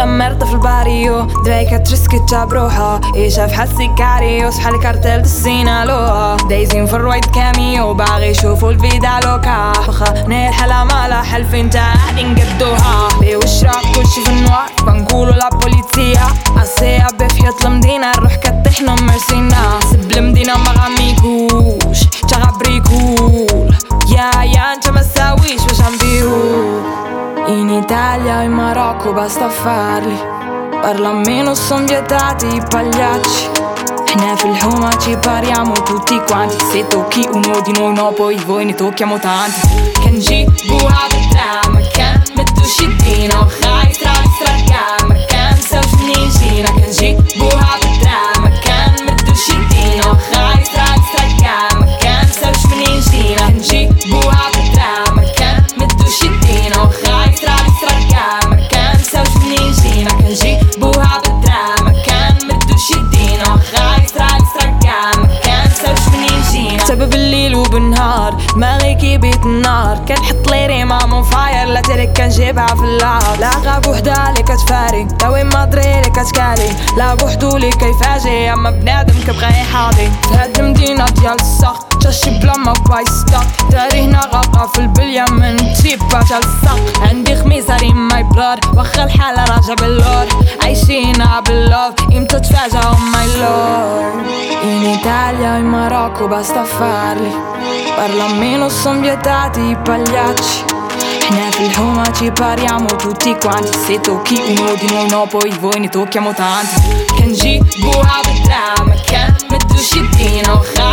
مرت في الباريو دريكة ترسكتها بروحها إيشها في حال سيكاريوس بحال كارتيل دسينالوها دايزين في الرويد كاميو باغي يشوفوا الفيدا لوكا فخا نايل حلا مالا حلفين تا غادي نقدوها بوش راك كلشي في النوار بنقولو لا بوليسيا عالسيا بفيات المدينة الروح كطيحنا مرسينا سب المدينة ما غاميكوش تا غابريكول يا انت ما تساويش باش عنديرو in Italia e in Marocco basta farli parla meno son vietati i pagliacci احنا في الحومة ci pariamo tutti quanti se tocchi uno di noi no poi voi ne tocchiamo tanti كنجيبوها بالدراما كان مدوش يدينا وخا يسرالي سرقا ما كان سوش منين جينا كنجيبوها بالدراما كان مدوش يدينا وخا يسرالي سرقا ما كان سوش منين جينا كنجيبوها بالدراما كان مدوش يدينا وخا يسرالي سرقا ما كان سوش منين جينا كنجيبوها بالدراما كان مدوش يدينا وخا يسرالي سرقا ما كان سوش منين جينا سبب الليل وبالنهار دماغي بيت النار كنحط لي ريما مون فاير لا ترك كنجيبها في اللار لا غاب وحدة لي كتفاري لا وين ما دري لي كتكالي لا بوحدو لي كيفاجي اما بنادم كيبغي يحاضي في هاد المدينة ديال الساق تاشي بلا ما بايستاق تاريخنا غاقا في البلية من تيبا تا الساق عندي خميسة ريم ماي بلاد واخا الحالة راجع باللور عايشينها باللوف امتى تفاجئ ماي لورد in Italia e in Marocco basta farli parla meno son vietati i pagliacci احنا في الحومة ci pariamo tutti quanti se tocchi uno di noi no poi voi ne tocchiamo tanti كنجيبوها بالدراما كان مدوش يدينا